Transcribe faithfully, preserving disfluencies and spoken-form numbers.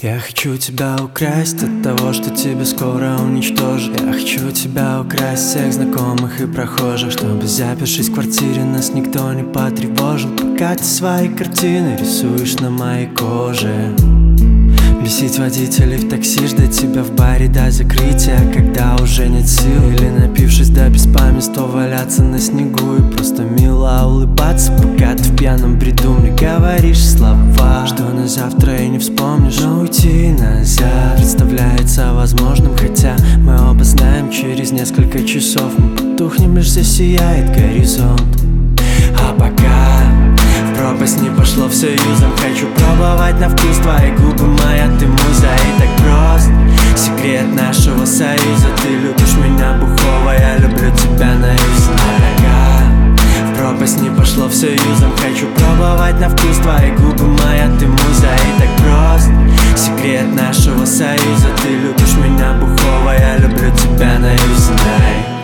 Я хочу тебя украсть от того, что тебя скоро уничтожат. Я хочу тебя украсть всех знакомых и прохожих, чтобы, запершись в квартире, нас никто не потревожил. Пока ты свои картины рисуешь на моей коже, бесить водителей в такси, ждать тебя в баре до закрытия, когда уже нет сил. Или, напившись до беспамятства, валяться на снегу и просто мило улыбаться, пока ты в пьяном бреду мне говоришь слова, что на завтра и не вспомнишь. Но уйти назад представляется возможным, хотя мы оба знаем, через несколько часов мы потухнем, лишь засияет горизонт. А пока в пропасть не пошло все юзом, хочу пробовать на вкус твои губы, моя ты муза. И так прост секрет нашего союза: ты любишь меня бухого, я люблю тебя наивно. Дорога, в пропасть не пошло все юзом, хочу пробовать на вкус твои губы, моя ты муза. И так прост секрет нашего союза: ты любишь меня бухого, я люблю тебя наивно.